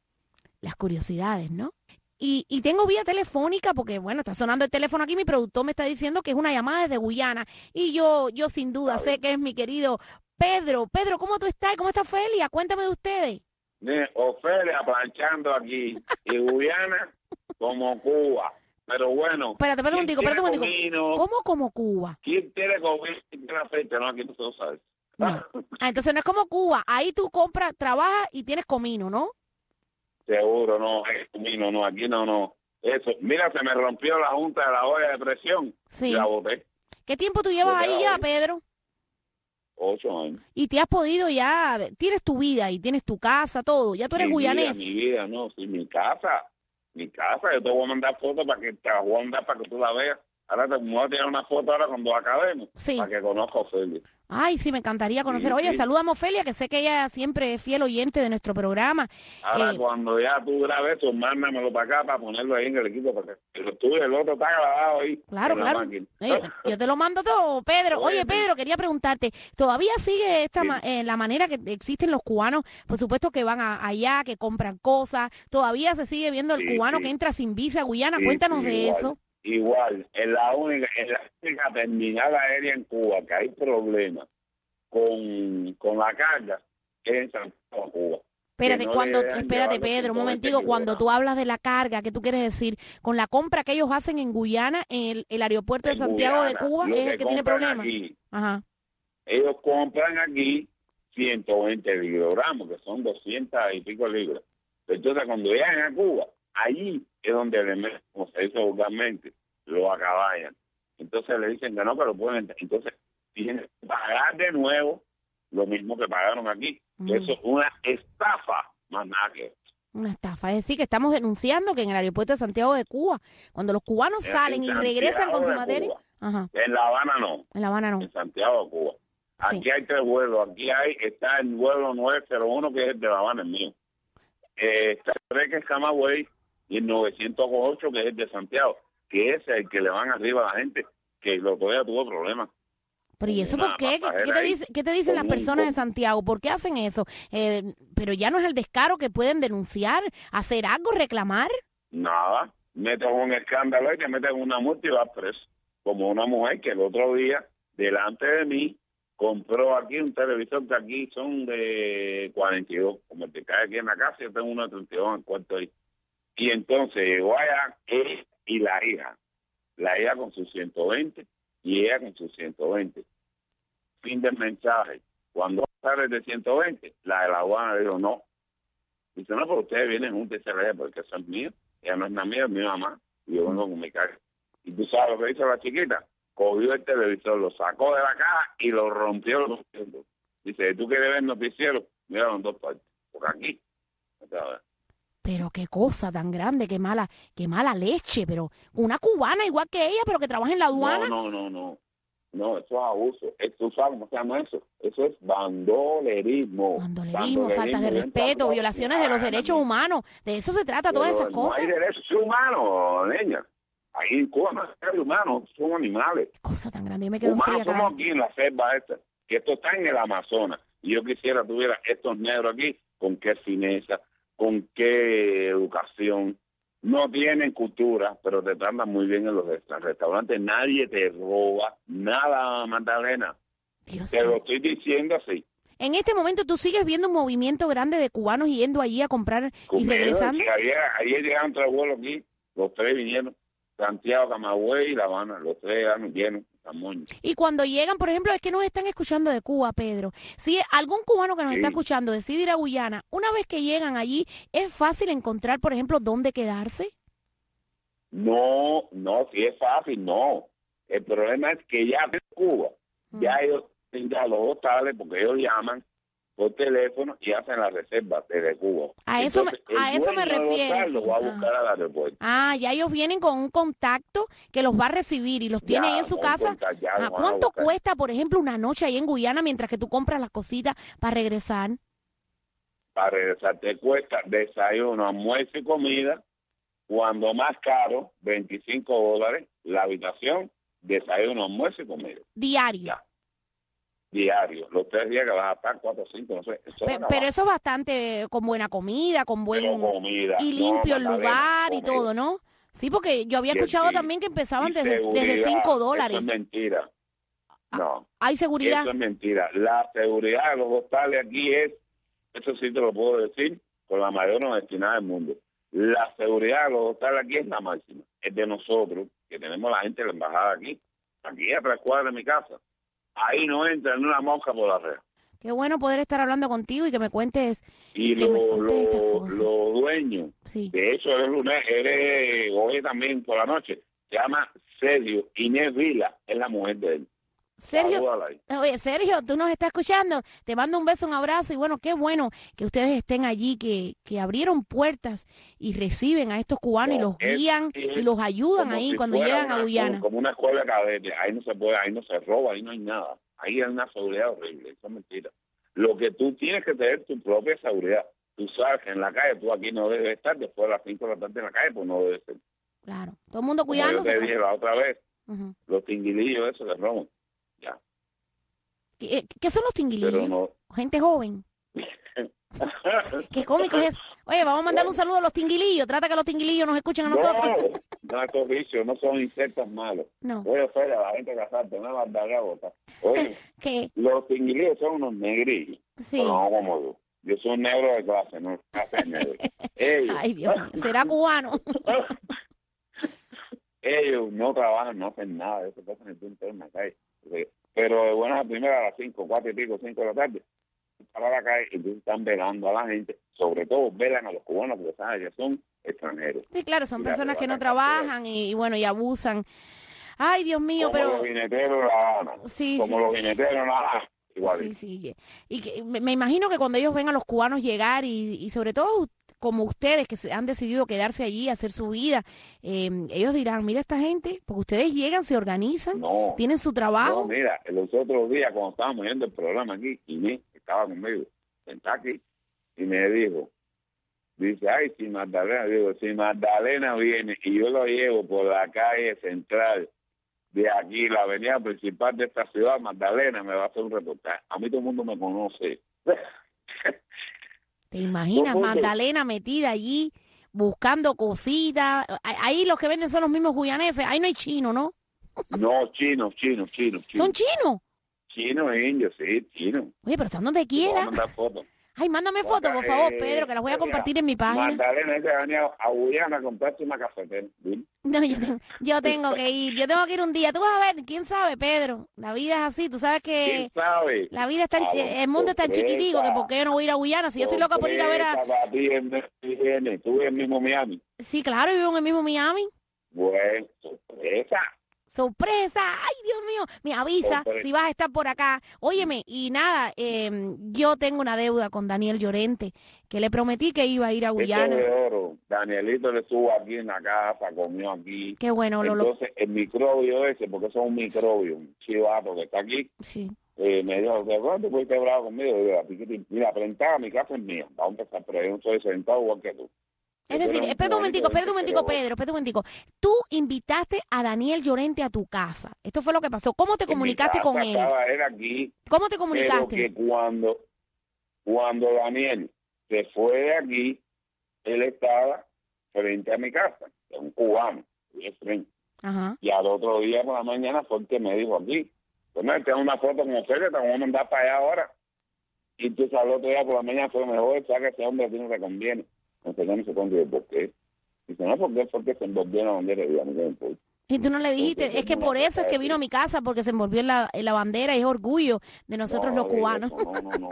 Las curiosidades, ¿no? Y, y tengo vía telefónica porque, bueno, está sonando el teléfono aquí. Mi productor me está diciendo que es una llamada desde Guyana. Y yo, yo sin duda sé que es mi querido Pedro. Pedro, ¿cómo tú estás? ¿Cómo está Ofelia? Cuéntame de ustedes. Ofelia planchando aquí. Y Guyana como Cuba. Pero bueno. Espérate, espérate un momentico, espérate un momentico. Comino, ¿Cómo como Cuba? ¿Quién tiene comida? ¿Quién tiene aceite? No, aquí no se lo sabe. No. Ah, entonces no es como Cuba. Ahí tú compras, trabajas y tienes comino, ¿no? Seguro, no, es comino, no, aquí no, no. Eso, mira, se me rompió la junta de la olla de presión. Sí. Y la boté. ¿Qué tiempo tú llevas Boté ahí la ya, olla. Pedro? Ocho años. Y te has podido ya, tienes tu vida y tienes tu casa, todo. Ya tú eres mi guyanés. Vida, mi vida, no, sí, mi casa. Mi casa, yo te voy a mandar fotos para que te la voy a mandar para que tú la veas. Ahora te voy a tirar una foto ahora cuando acabemos, sí, para que conozca a Ofelia. Ay, sí, me encantaría conocer. Sí, Oye, sí. saludamos a Ofelia, que sé que ella siempre es fiel oyente de nuestro programa. Ahora Eh, cuando ya tú grabes eso, mándamelo para acá para ponerlo ahí en el equipo, para que el tuyo, el otro está grabado ahí. Claro, en la claro. máquina. Eh, yo te lo mando todo, Pedro. Oye, Bueno. Pedro, quería preguntarte, ¿todavía sigue esta Sí. ma- eh, la manera que existen los cubanos? Por supuesto que van a- allá, que compran cosas. ¿Todavía se sigue viendo el Sí, cubano sí. que entra sin visa a Guyana? Sí, Cuéntanos sí, de igual, eso. Igual, en la única, en la única terminal aérea en Cuba que hay problemas con, con la carga es en Santiago, Cuba. Espérate, Que no cuando, le dejan espérate, llevar los Pedro, un ciento veinte momentico, cuando tú kilogramos. hablas de la carga, ¿qué tú quieres decir? Con la compra que ellos hacen en Guyana, en el, el aeropuerto de En Santiago Guyana, de Cuba, lo es que el que tiene compran problemas. aquí, Ajá. ellos compran aquí ciento veinte kilogramos, que son doscientas y pico libras. Entonces, cuando llegan a Cuba, allí es donde le meten, como se dice vulgarmente, lo acaballan. Entonces le dicen que no, que lo pueden. Entonces, tienen que pagar de nuevo lo mismo que pagaron aquí. Mm. Eso es una estafa, más nada que eso. Una estafa. Es decir, que estamos denunciando que en el aeropuerto de Santiago de Cuba, cuando los cubanos En salen y Santiago regresan con su de materia. Cuba. Ajá. En La Habana no, En La Habana no. en Santiago de Cuba. Sí. Aquí hay tres vuelos. Aquí hay está el vuelo nueve cero uno, que es el de La Habana, el mío. Eh, está el tres, que es Camagüey, y el novecientos ocho, que es el de Santiago, que es el que le van arriba a la gente, que lo todavía tuvo problemas. Pero ¿y eso Una por qué? ¿Qué, pasajera qué te, ahí dice, qué te dicen las con un personas de co- Santiago? ¿Por qué hacen eso? Eh, pero ya no es el descaro que pueden denunciar, hacer algo, reclamar. Nada, metes un escándalo y te metes en una multa y vas preso. Como una mujer que el otro día, delante de mí, compró aquí un televisor que aquí son de cuarenta y dos, como el que cae aquí en la casa, yo tengo uno de treinta y dos en el cuarto ahí. Y entonces llegó allá él y la hija, la hija con sus ciento veinte y ella con sus ciento veinte. Fin del mensaje. Cuando sale de ciento veinte, la de la aduana dijo no. Dice, no, pero ustedes vienen juntos y se le porque eso es mío. Ella no es la mía, es mi mamá. Y yo vengo con mi caja. Y tú sabes lo que hizo la chiquita. Cogió el televisor, lo sacó de la caja y lo rompió. Los Dice, ¿tú quieres ver noticiero? Mira en dos partes. Porque aquí. Pero qué cosa tan grande, qué mala, qué mala leche. Pero una cubana igual que ella, pero que trabaja en la aduana. No, no, no, no. No, eso es abuso. ¿Tú sabes cómo se llama eso? Eso es bandolerismo. Bandolerismo, faltas de dentro respeto, la- violaciones de los derechos humanos. De eso se trata, todas Pero esas cosas. No hay derechos humanos, niña. Ahí en Cuba no hay derechos humanos, son animales. Cosa tan grande, yo me quedo Humanos fría acá. somos aquí en la selva esta, que esto está en el Amazonas. Y yo quisiera tuviera estos negros aquí, con qué fineza, con qué educación. No tienen cultura, pero te tratan muy bien en los resta- restaurantes. Nadie te roba nada, Magdalena. Dios Te lo mío. estoy diciendo así. En este momento tú sigues viendo un movimiento grande de cubanos yendo allí a comprar y Conmigo, regresando. que ayer, ayer llegaron tres vuelos aquí, los tres vinieron. Santiago, Camagüey y La Habana, los tres llegaron llenos, Camoño. Y cuando llegan, por ejemplo, es que nos están escuchando de Cuba, Pedro. Si algún cubano que nos Sí. está escuchando decide ir a Guyana, una vez que llegan allí, ¿es fácil encontrar, por ejemplo, dónde quedarse? No, no, si es fácil, no. El problema es que ya en Cuba, ya ellos tienen ya los hostales, porque ellos llaman por teléfono y hacen la reserva desde Cuba. A eso me- Entonces, el a eso me dueño del refiero, hostal sí. Lo va a Ah. buscar al aeropuerto. Ah, ya ellos vienen con un contacto que los va a recibir y los Ya, tiene ahí en su con casa. contacto, ya Ah, los van a ¿cuánto buscar. cuesta, por ejemplo, una noche ahí en Guyana mientras que tú compras las cositas para regresar? Para regresar te cuesta desayuno, almuerzo y comida. Cuando más caro, veinticinco dólares la habitación, desayuno, almuerzo y comida. Diario. Ya. Diario. Los tres días que vas a estar, cuatro o cinco, no sé. Eso Pe- es una pero eso es bastante con buena comida, con buen Pero comida, y no, limpio el Magdalena, lugar y comida. todo, ¿no? Sí, porque yo había Sí, escuchado sí. también que empezaban Y desde, desde seguridad, cinco dólares. Eso es mentira. No. ¿Hay seguridad? Eso es mentira. La seguridad de los hostales aquí es, eso sí te lo puedo decir, con la mayor honestidad del mundo. La seguridad de los hostales aquí es la máxima. Es de nosotros, que tenemos la gente de la embajada aquí, aquí a tres cuadras de mi casa. Ahí no entra ni una mosca por la reja. Qué bueno poder estar hablando contigo y que me cuentes. Y que me los cuentes estas lo, cosas. lo dueños, Sí. de hecho eres lunes, eres hoy también por la noche, se llama Sergio Inés Vila, es la mujer de él. Sergio, Salúdala ahí. oye, Sergio, tú nos estás escuchando, te mando un beso, un abrazo y bueno, qué bueno que ustedes estén allí, que, que abrieron puertas y reciben a estos cubanos No, y los es- guían es y los ayudan como ahí si cuando fuera llegan una- a Guyana. Como una escuela de cadete, ahí no se puede, ahí no se roba, ahí no hay nada. Ahí hay una seguridad horrible, eso es mentira. Lo que tú tienes que tener tu propia seguridad. Tú sabes que en la calle, tú aquí no debes estar después de las cinco de la tarde en la calle, pues no debes ser. Claro, todo el mundo Como yo cuidándose. te dije la otra vez, Ujú. los tinguilillos esos que roban. Ya. ¿Qué, qué son los tinguilillos? Pero no. Gente joven. Qué cómico es. Oye, vamos a mandar un saludo a los tinguilillos. Trata que los tinguilillos nos escuchen a nosotros. No, no, esos bichos no son insectos malos. No. Oye, Feria, la gente casarte, una barbaridad bota. Oye, ¿Qué? los tinguilillos son unos negrillos. Sí. Pero no como yo. Yo soy un negro de clase, no clase de negro. Ellos, Ay, Dios mío. ¿Será cubano? ellos no trabajan, no hacen nada de eso, que hacen el día entero en la calle. Pero de buenas a primeras, a las cinco, cuatro y pico, cinco de la tarde, para la calle y entonces están velando a la gente. Sobre todo velan a los cubanos porque saben que son extranjeros. Sí, claro, son Y la personas que no arrebatan trabajan y, y bueno, y abusan. Ay, Dios mío, como pero... los jineteros de La Habana. Sí, como sí, los sí. jineteros de La Habana. Igual. Sí, sí. Y que, me, me imagino que cuando ellos ven a los cubanos llegar y, y sobre todo como ustedes que se han decidido quedarse allí, hacer su vida, eh, ellos dirán, mira esta gente, porque ustedes llegan, se organizan, No, tienen su trabajo. No, mira, los otros días cuando estábamos viendo el programa aquí, Inés estaba conmigo, sentada aquí, y me dijo, dice, ay, si Magdalena, digo, si Magdalena viene y yo lo llevo por la calle central de aquí, la avenida principal de esta ciudad, Magdalena me va a hacer un reportaje. A mí todo el mundo me conoce. ¿Te imaginas No, porque- Magdalena metida allí buscando cositas? Ahí los que venden son los mismos guyaneses, ahí no hay chino, ¿no? No, chinos, chinos, chinos, chinos. ¿Son chinos? Chinos e indios, sí, chinos. Oye, pero están donde Te voy a quiera. mandar fotos. Ay, mándame fotos, por favor, Eh, Pedro, que las voy a compartir en mi página. Magdalena se ha venido a Guyana a comprarse una cafetera. ¿sí? No, yo tengo, yo tengo que ir, yo tengo que ir un día. Tú vas a ver, quién sabe, Pedro. La vida es así, tú sabes ¿Quién que sabe? la vida está, en, A chi- lo el mundo es tan sorpresa. chiquitico que por qué yo no voy a ir a Guyana. Si yo estoy loca por ir a ver a... Sorpresa para ti en M T N. Tú en el mismo Miami. Sí, claro, yo vivo en el mismo Miami. Bueno, sorpresa. Sorpresa, ay Dios mío, me avisa Sorpresa. si vas a estar por acá. Óyeme, y nada, eh, yo tengo una deuda con Daniel Llorente, que le prometí que iba a ir a Esto Guyana. de oro. Danielito le estuvo aquí en la casa, comió aquí. Qué bueno, lo, lo, Entonces, el microbio ese, porque eso es un microbio, un chivato que está aquí, sí. eh, me dijo, ¿de cuánto puedes quedar bravo conmigo? Yo, "A ti que te- mira, plantada, mi casa es mía. Vamos a empezar, pero yo no soy sentado igual que tú. Es Yo decir, era espera un momentico, espera un momentico, pero- Pedro, espera un momentico. Tú invitaste a Daniel Llorente a tu casa. Esto fue lo que pasó. ¿Cómo te En mi comunicaste casa con él? estaba él aquí, ¿Cómo te pero comunicaste? que cuando, cuando Daniel se fue de aquí, él estaba frente a mi casa, es un cubano, y es frente. Ajá. Y al otro día por la mañana fue el que me dijo aquí, pues no, tengo una foto con usted que te voy a mandar para allá ahora. Y entonces al otro día por la mañana fue mejor, sabe que ese hombre a ti no te conviene. No sé, no sé cuándo, ¿por qué? Dice, no, porque es porque se envolvió en la bandera y a mí no me importa. Y tú no le dijiste, es que por eso es que vino a mi casa, porque se envolvió en la, en la bandera y es orgullo de nosotros No, los de cubanos. eso, No, no, no.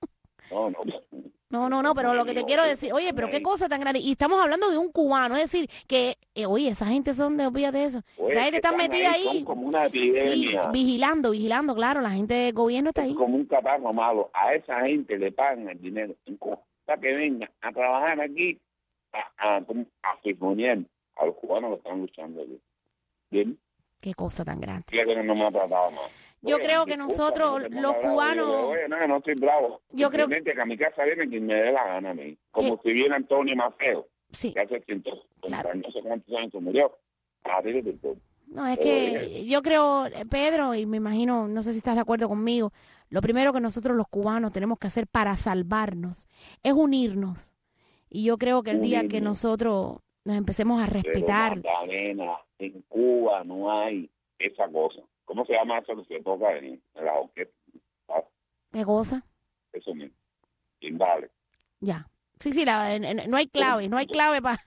No, no. No, no, no, pero lo que te quiero decir, oye, pero qué cosa tan grande. Y estamos hablando de un cubano, es decir, que, eh, oye, esa gente son de, olvídate de eso. Oye, Esa gente que está están metida ahí, ahí. son como una Sí, epidemia. vigilando, vigilando, claro, la gente del gobierno está Es ahí. como un catarro malo. A esa gente le pagan el dinero en Cuba para que venga a trabajar aquí, a, a, a fijonear a los cubanos que están luchando aquí. ¿Bien? Qué cosa tan grande. Fíjate que no me ha tratado mal. Yo Oye, creo que disculpa, nosotros, no te pongas los bravo. cubanos... Yo, Oye, no, no estoy bravo. Yo creo- Simplemente que a mi casa viene quien me dé la gana a mí. Como si viene Antonio Maceo, Sí. que hace ciento cincuenta años, no sé cuántos años que murió. A ti te importa. No, es Pero que yo creo, eh, Pedro, y me imagino, no sé si estás de acuerdo conmigo, lo primero que nosotros los cubanos tenemos que hacer para salvarnos es unirnos. Y yo creo que el día que Unirnos. nosotros nos empecemos a respetar, Pero, Magdalena, en Cuba no hay esa cosa. ¿Cómo se llama eso que se toca en, en la orquesta? Ah, ¿qué cosa? eso mismo. Timbales. Ya. Sí, sí, la- en- en- no hay clave, no hay clave para...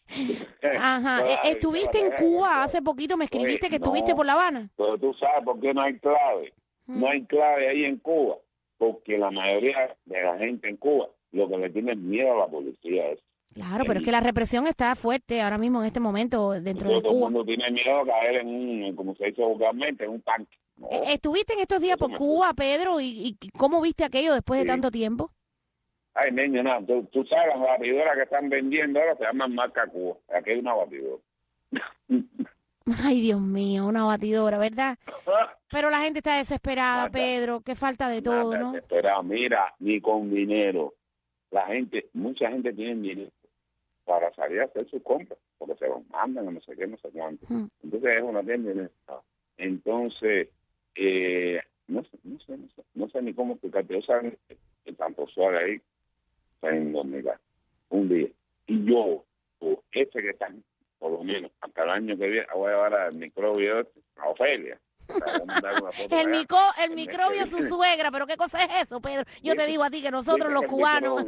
Ajá. Eh, Ay, ¿Estuviste en espérate, Cuba hace poquito? Me escribiste Oye, que estuviste no. por La Habana. Pero tú sabes por qué no hay clave. Mm. No hay clave ahí en Cuba. Porque la mayoría de la gente en Cuba lo que le tiene miedo a la policía es. Claro, pero es que la represión está fuerte ahora mismo en este momento dentro de Todo el Cuba. mundo tiene miedo a caer en un, como se dice vulgarmente, en un tanque. No. ¿Estuviste en estos días Eso por me Cuba, Pedro? ¿Y, y cómo viste aquello después Sí. de tanto tiempo? Ay, niño, no, tú, tú sabes, las batidoras que están vendiendo ahora se llaman marca Cuba. Aquí hay una batidora. Ay, Dios mío, una batidora, ¿verdad? Pero la gente está desesperada, Pedro, que falta de todo, ¿no? Pero mira, ni con dinero. La gente, mucha gente tiene dinero para salir a hacer sus compras, porque se los mandan, no sé qué, no sé cuánto. Mm. Entonces es una tienda en el estado. Entonces, eh, no sé, no sé, no sé, no sé ni cómo explicarte. Yo sabía que tanto Suárez ahí está en Dominicana un día. Y yo, o este que está, por lo menos, hasta el año que viene, voy a llevar al microbio este, a Ofelia. El, mico, el microbio es su suegra, pero ¿qué cosa es eso, Pedro? Yo te digo a ti que nosotros los cubanos...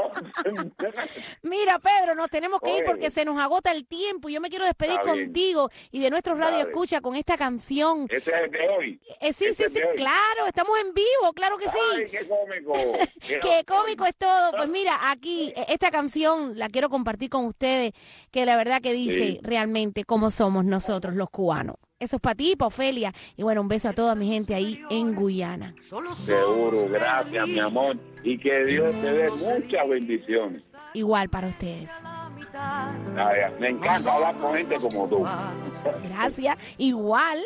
Mira, Pedro, nos tenemos que ir porque se nos agota el tiempo. Yo me quiero despedir Está bien. contigo y de nuestros Dale. Radio Escucha con esta canción. Ese es el de hoy. Eh, sí, Ese sí, es sí, de hoy. claro, estamos en vivo, claro que sí. Ay, qué cómico. Qué cómico es todo. Pues mira, aquí eh, esta canción la quiero compartir con ustedes, que la verdad que dice Sí. realmente cómo somos nosotros los cubanos. Eso es para ti, para Ofelia. Y bueno, un beso a toda mi gente ahí en Guyana. Seguro, gracias, mi amor. Y que Dios te dé muchas bendiciones. Igual para ustedes. Ay, me encanta hablar con gente como tú. Gracias. Igual.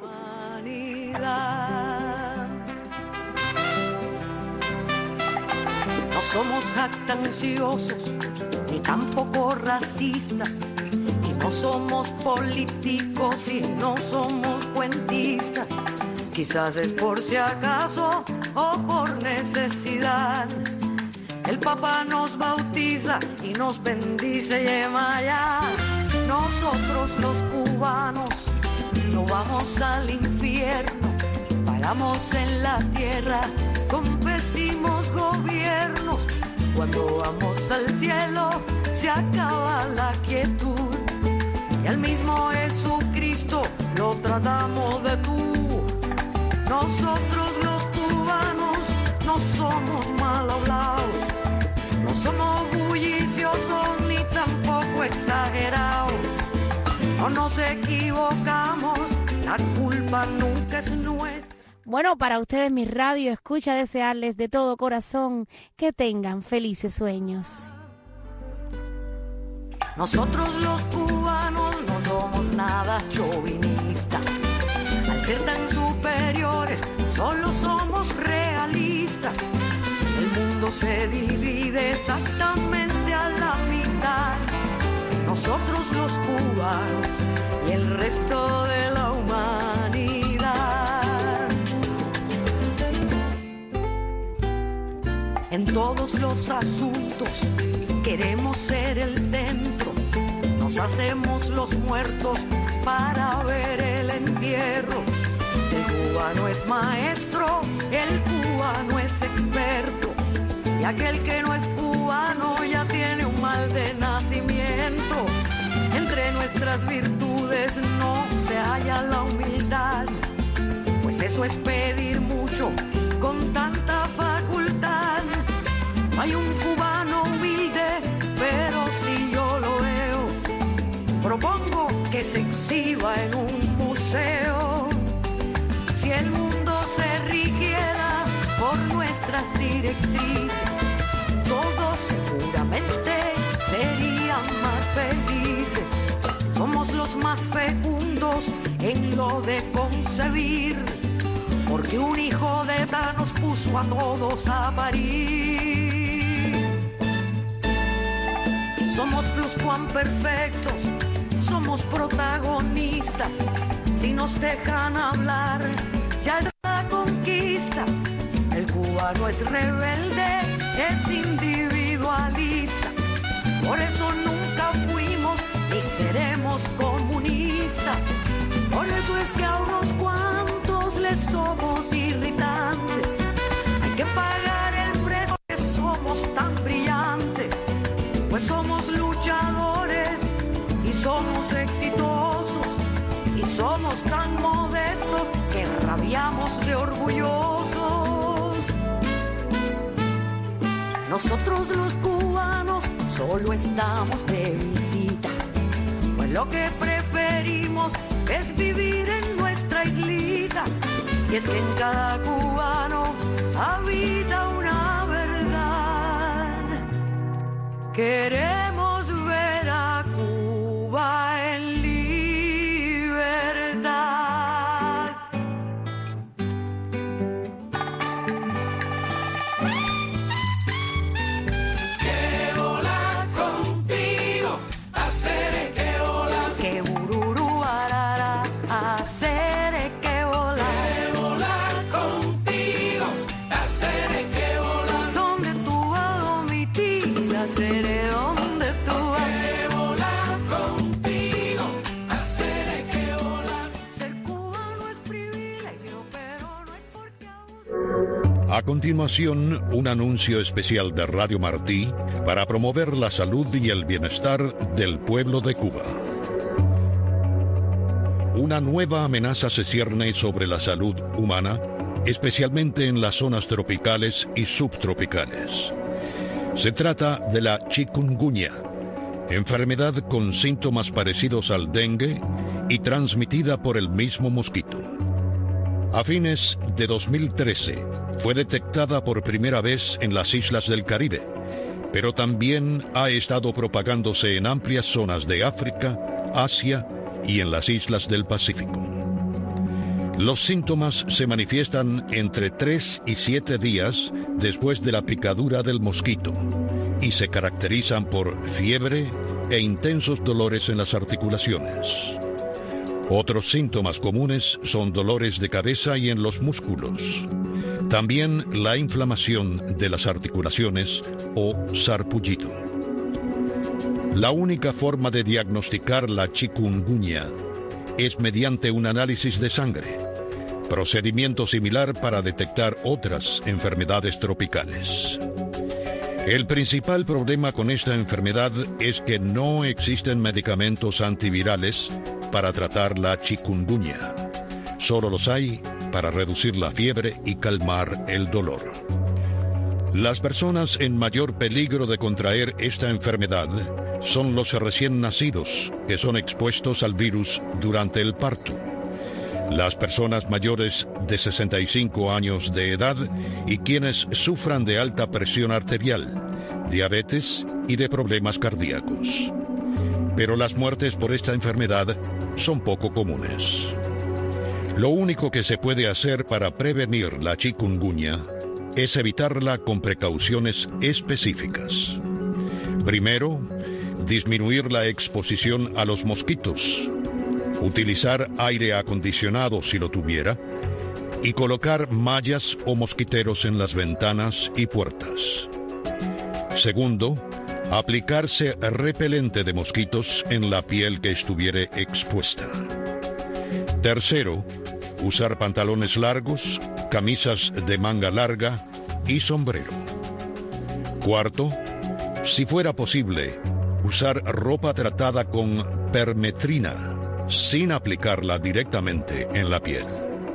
No somos jactanciosos, ni tampoco racistas, y no somos políticos, y no somos cuentistas. Quizás es por si acaso o por necesidad. El Papa nos bautiza y nos bendice, Yemaya. Nosotros los cubanos no vamos al infierno, paramos en la tierra con pésimos gobiernos. Cuando vamos al cielo se acaba la quietud y al mismo Jesucristo lo tratamos de tú. Nosotros los cubanos no somos mal hablados, no somos bulliciosos ni tampoco exagerados. No nos equivocamos, la culpa nunca es nuestra. Bueno, para ustedes, mi radio escucha, desearles de todo corazón que tengan felices sueños. Nosotros los cubanos no somos nada chauvinistas. Al ser tan superiores, solo somos realistas. El mundo se divide exactamente a la mitad. Nosotros los cubanos y el resto de la humanidad. En todos los asuntos queremos ser el centro. Nos hacemos los muertos para ver el entierro. El cubano es maestro, el cubano es experto. Y aquel que no es cubano ya tiene un mal de nacimiento. Entre nuestras virtudes no se halla la humildad, pues eso es pedir mucho con tanta facultad. Hay un cubano humilde, pero si yo lo veo, propongo que se exhiba en un museo. Si el mundo se rigiera por nuestras directrices, todos seguramente serían más felices. Somos los más fecundos en lo de concebir, porque un hijo de ta nos puso a todos a parir. Somos pluscuamperfectos, somos protagonistas. Si nos dejan hablar, ya es la conquista. El cubano es rebelde, es individualista. Por eso nunca fuimos ni seremos comunistas. Por eso es que a unos cuantos les somos irritantes. Hay que pagar el precio que somos tan brillantes, pues somos luchadores y somos exitosos, y somos tan modestos que rabiamos de orgullosos. Nosotros los cubanos solo estamos de visita, pues lo que preferimos es vivir en nuestra islita. Y es que en cada cubano habita una verdad. Queremos ver a Cuba en libertad. Que volar contigo, hacer que volar. Que bururu arara, hacer que volar. Que volar contigo, hacer que volar. Donde tú vas, domitila, seré donde tú vas. Que volar contigo, hacer que volar. Ser cubano es privilegio, pero no hay por qué abusar. A continuación, un anuncio especial de Radio Martí para promover la salud y el bienestar del pueblo de Cuba. Una nueva amenaza se cierne sobre la salud humana, especialmente en las zonas tropicales y subtropicales. Se trata de la chikungunya, enfermedad con síntomas parecidos al dengue y transmitida por el mismo mosquito. A fines de dos mil trece fue detectada por primera vez en las islas del Caribe, pero también ha estado propagándose en amplias zonas de África, Asia y en las islas del Pacífico. Los síntomas se manifiestan entre tres y siete días después de la picadura del mosquito y se caracterizan por fiebre e intensos dolores en las articulaciones. Otros síntomas comunes son dolores de cabeza y en los músculos. También la inflamación de las articulaciones o sarpullido. La única forma de diagnosticar la chikungunya es mediante un análisis de sangre, procedimiento similar para detectar otras enfermedades tropicales. El principal problema con esta enfermedad es que no existen medicamentos antivirales para tratar la chikungunya. Solo los hay para reducir la fiebre y calmar el dolor. Las personas en mayor peligro de contraer esta enfermedad son los recién nacidos, que son expuestos al virus durante el parto. Las personas mayores de sesenta y cinco años de edad y quienes sufran de alta presión arterial, diabetes y de problemas cardíacos. Pero las muertes por esta enfermedad son poco comunes. Lo único que se puede hacer para prevenir la chikungunya es evitarla con precauciones específicas. Primero, disminuir la exposición a los mosquitos, utilizar aire acondicionado si lo tuviera, y colocar mallas o mosquiteros en las ventanas y puertas. Segundo, aplicarse repelente de mosquitos en la piel que estuviere expuesta. Tercero, usar pantalones largos, camisas de manga larga y sombrero. Cuarto, si fuera posible, usar ropa tratada con permetrina, sin aplicarla directamente en la piel.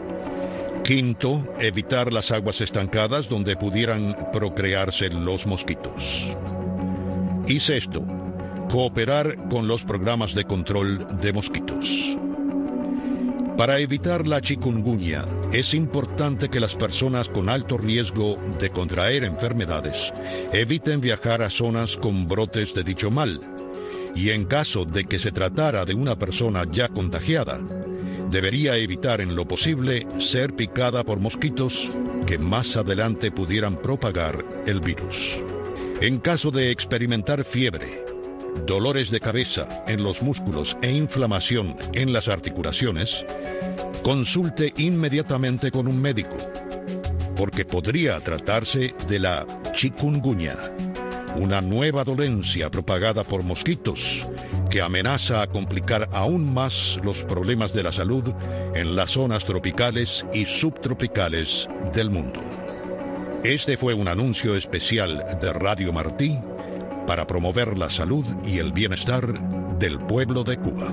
Quinto, evitar las aguas estancadas donde pudieran procrearse los mosquitos. Y sexto, cooperar con los programas de control de mosquitos. Para evitar la chikungunya, es importante que las personas con alto riesgo de contraer enfermedades eviten viajar a zonas con brotes de dicho mal, y en caso de que se tratara de una persona ya contagiada, debería evitar en lo posible ser picada por mosquitos que más adelante pudieran propagar el virus. En caso de experimentar fiebre, dolores de cabeza en los músculos e inflamación en las articulaciones, consulte inmediatamente con un médico, porque podría tratarse de la chikungunya, una nueva dolencia propagada por mosquitos que amenaza a complicar aún más los problemas de la salud en las zonas tropicales y subtropicales del mundo. Este fue un anuncio especial de Radio Martí para promover la salud y el bienestar del pueblo de Cuba.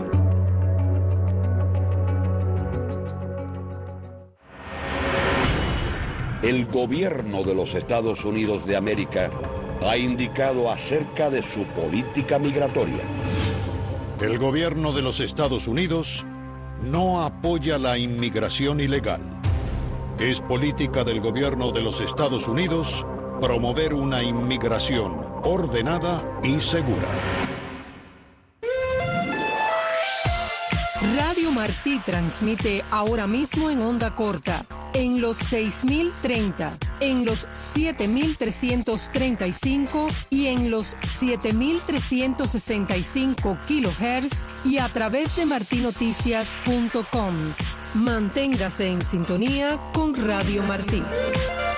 El gobierno de los Estados Unidos de América ha indicado acerca de su política migratoria. El gobierno de los Estados Unidos no apoya la inmigración ilegal. Es política del gobierno de los Estados Unidos promover una inmigración ordenada y segura. Radio Martí transmite ahora mismo en onda corta, en los seis mil treinta, en los siete mil trescientos treinta y cinco y en los siete mil trescientos sesenta y cinco kilohertz y a través de martinoticias punto com. Manténgase en sintonía con Radio Martí.